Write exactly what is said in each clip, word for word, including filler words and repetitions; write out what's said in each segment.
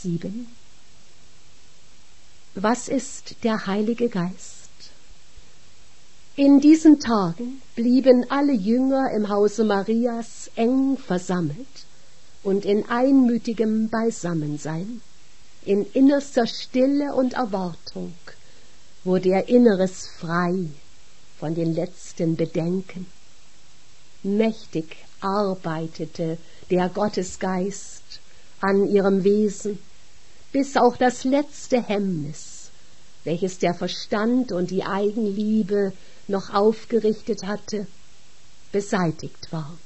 sieben. Was ist der Heilige Geist? In diesen Tagen blieben alle Jünger im Hause Marias eng versammelt und in einmütigem Beisammensein, in innerster Stille und Erwartung wurde ihr Inneres frei von den letzten Bedenken. Mächtig arbeitete der Gottesgeist an ihrem Wesen, bis auch das letzte Hemmnis, welches der Verstand und die Eigenliebe noch aufgerichtet hatte, beseitigt war.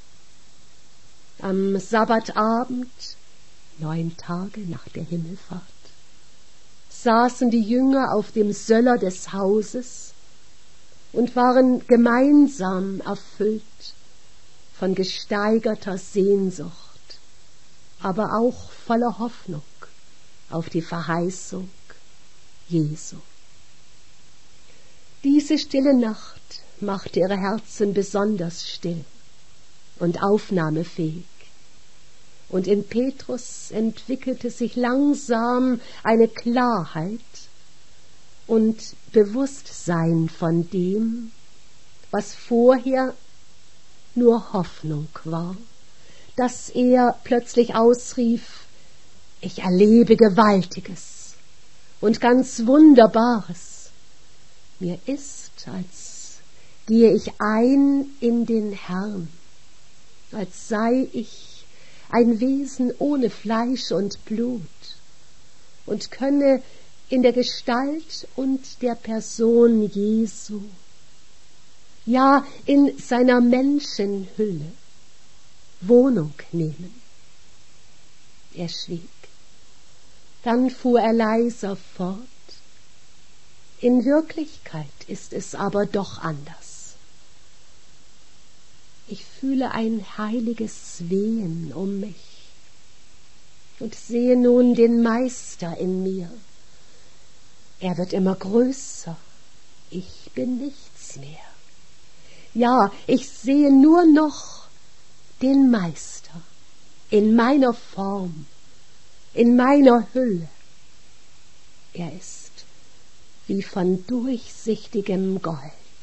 Am Sabbatabend, neun Tage nach der Himmelfahrt, saßen die Jünger auf dem Söller des Hauses und waren gemeinsam erfüllt von gesteigerter Sehnsucht, aber auch voller Hoffnung auf die Verheißung Jesu. Diese stille Nacht machte ihre Herzen besonders still und aufnahmefähig, und in Petrus entwickelte sich langsam eine Klarheit und Bewusstsein von dem, was vorher nur Hoffnung war, dass er plötzlich ausrief: Ich erlebe Gewaltiges und ganz Wunderbares. Mir ist, als gehe ich ein in den Herrn, als sei ich ein Wesen ohne Fleisch und Blut und könne in der Gestalt und der Person Jesu, ja in seiner Menschenhülle, Wohnung nehmen. Er schwieg. Dann fuhr er leiser fort: In Wirklichkeit ist es aber doch anders. Ich fühle ein heiliges Wehen um mich und sehe nun den Meister in mir. Er wird immer größer, ich bin nichts mehr. Ja, ich sehe nur noch den Meister in meiner Form, in meiner Hülle. Er ist wie von durchsichtigem Gold.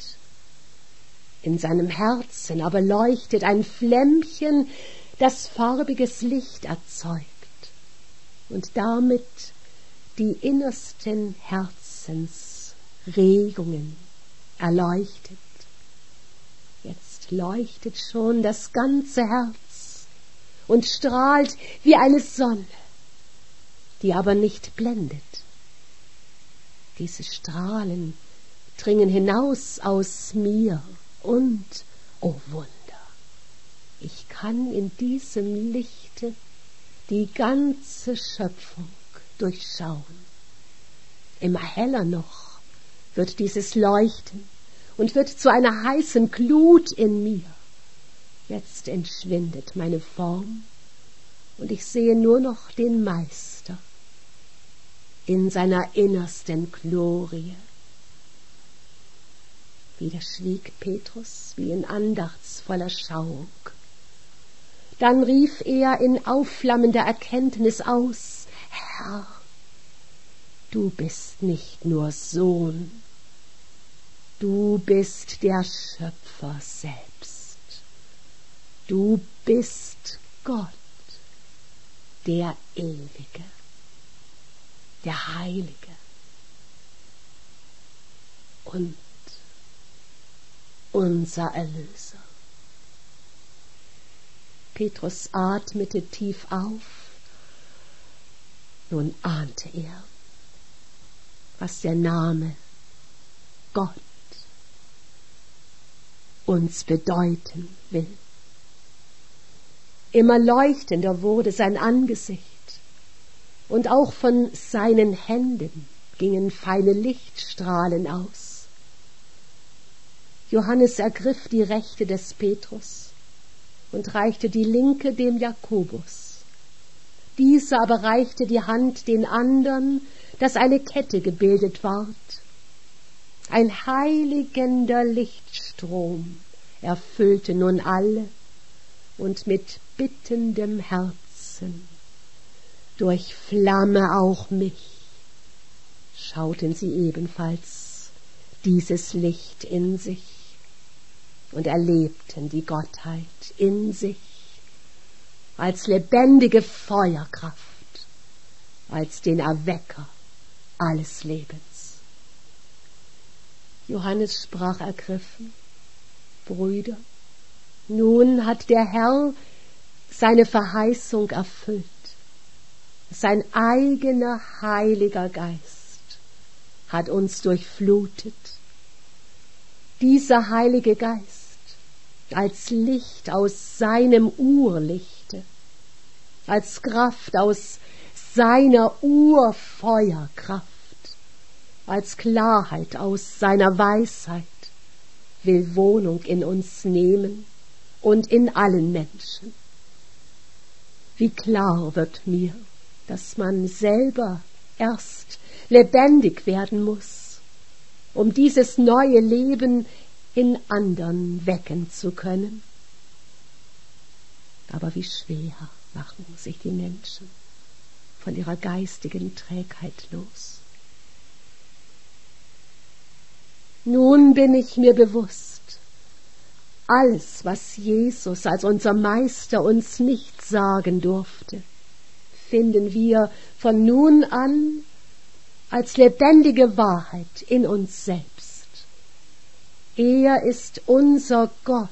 In seinem Herzen aber leuchtet ein Flämmchen, das farbiges Licht erzeugt und damit die innersten Herzensregungen erleuchtet. Jetzt leuchtet schon das ganze Herz und strahlt wie eine Sonne, die aber nicht blendet. Diese Strahlen dringen hinaus aus mir und, oh Wunder, ich kann in diesem Lichte die ganze Schöpfung durchschauen. Immer heller noch wird dieses Leuchten und wird zu einer heißen Glut in mir. Jetzt entschwindet meine Form und ich sehe nur noch den Meister in seiner innersten Glorie. Wieder schwieg Petrus wie in andachtsvoller Schauung. Dann rief er in aufflammender Erkenntnis aus: Herr, du bist nicht nur Sohn, du bist der Schöpfer selbst. Du bist Gott, der Ewige, der Heilige und unser Erlöser. Petrus atmete tief auf. Nun ahnte er, was der Name Gott uns bedeuten will. Immer leuchtender wurde sein Angesicht, und auch von seinen Händen gingen feine Lichtstrahlen aus. Johannes ergriff die rechte des Petrus und reichte die linke dem Jakobus. Dieser aber reichte die Hand den andern, dass eine Kette gebildet ward. Ein heiligender Lichtstrom erfüllte nun alle, und mit bittendem Herzen durchflamme auch mich. Schauten sie ebenfalls dieses Licht in sich und erlebten die Gottheit in sich als lebendige Feuerkraft, als den Erwecker alles Lebens. Johannes sprach ergriffen: Brüder, nun hat der Herr seine Verheißung erfüllt. Sein eigener Heiliger Geist hat uns durchflutet. Dieser Heilige Geist als Licht aus seinem Urlichte, als Kraft aus seiner Urfeuerkraft, als Klarheit aus seiner Weisheit, will Wohnung in uns nehmen und in allen Menschen. Wie klar wird mir, dass man selber erst lebendig werden muss, um dieses neue Leben in andern wecken zu können. Aber wie schwer machen sich die Menschen von ihrer geistigen Trägheit los. Nun bin ich mir bewusst, alles, was Jesus als unser Meister uns nicht sagen durfte, finden wir von nun an als lebendige Wahrheit in uns selbst. Er ist unser Gott.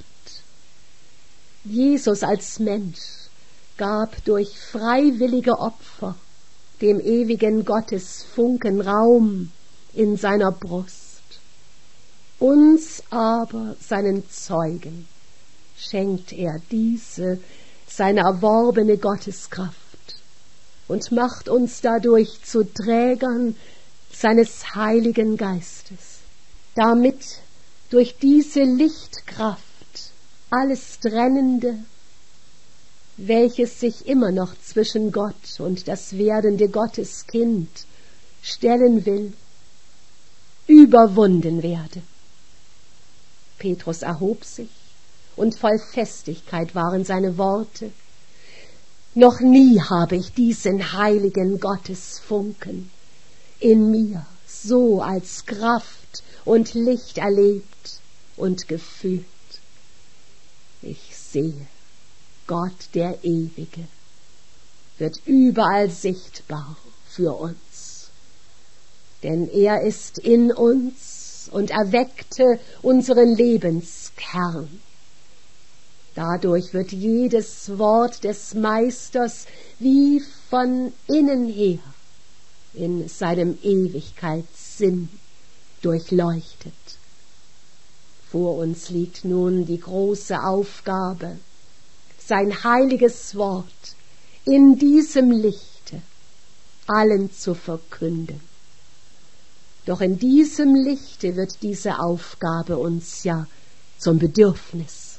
Jesus als Mensch gab durch freiwillige Opfer dem ewigen Gottesfunken Raum in seiner Brust. Uns aber, seinen Zeugen, schenkt er diese, seine erworbene Gotteskraft und macht uns dadurch zu Trägern seines Heiligen Geistes, damit durch diese Lichtkraft alles Trennende, welches sich immer noch zwischen Gott und das werdende Gotteskind stellen will, überwunden werde. Petrus erhob sich, und voll Festigkeit waren seine Worte: Noch nie habe ich diesen heiligen Gottesfunken in mir so als Kraft und Licht erlebt und gefühlt. Ich sehe, Gott der Ewige wird überall sichtbar für uns, denn er ist in uns und erweckte unseren Lebenskern. Dadurch wird jedes Wort des Meisters wie von innen her in seinem Ewigkeitssinn durchleuchtet. Vor uns liegt nun die große Aufgabe, sein heiliges Wort in diesem Lichte allen zu verkünden. Doch in diesem Lichte wird diese Aufgabe uns ja zum Bedürfnis.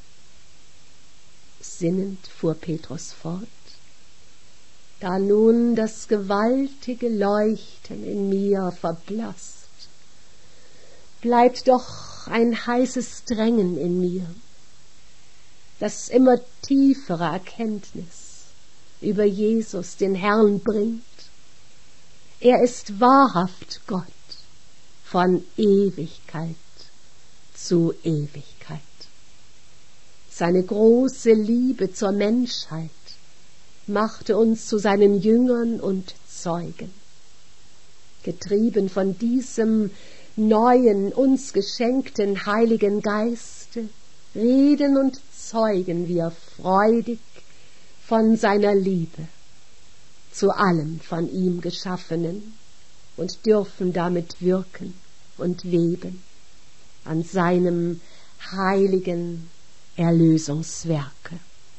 Sinnend fuhr Petrus fort: Da nun das gewaltige Leuchten in mir verblasst, bleibt doch ein heißes Drängen in mir, das immer tiefere Erkenntnis über Jesus, den Herrn, bringt. Er ist wahrhaft Gott von Ewigkeit zu Ewigkeit. Seine große Liebe zur Menschheit machte uns zu seinen Jüngern und Zeugen. Getrieben von diesem neuen, uns geschenkten Heiligen Geiste, reden und zeugen wir freudig von seiner Liebe zu allem von ihm Geschaffenen und dürfen damit wirken und weben an seinem heiligen Erlösungswerke.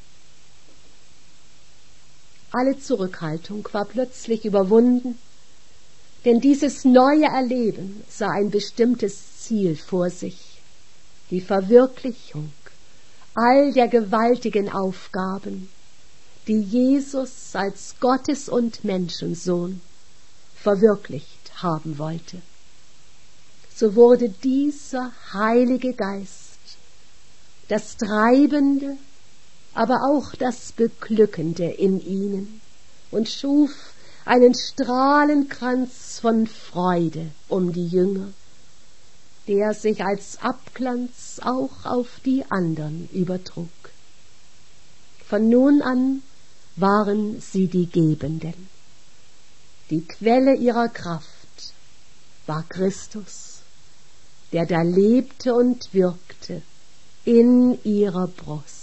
Alle Zurückhaltung war plötzlich überwunden, denn dieses neue Erleben sah ein bestimmtes Ziel vor sich: die Verwirklichung all der gewaltigen Aufgaben, die Jesus als Gottes- und Menschensohn verwirklicht haben wollte. So wurde dieser Heilige Geist das Treibende, aber auch das Beglückende in ihnen und schuf einen Strahlenkranz von Freude um die Jünger, der sich als Abglanz auch auf die andern übertrug. Von nun an waren sie die Gebenden. Die Quelle ihrer Kraft war Christus, der da lebte und wirkte in ihrer Brust.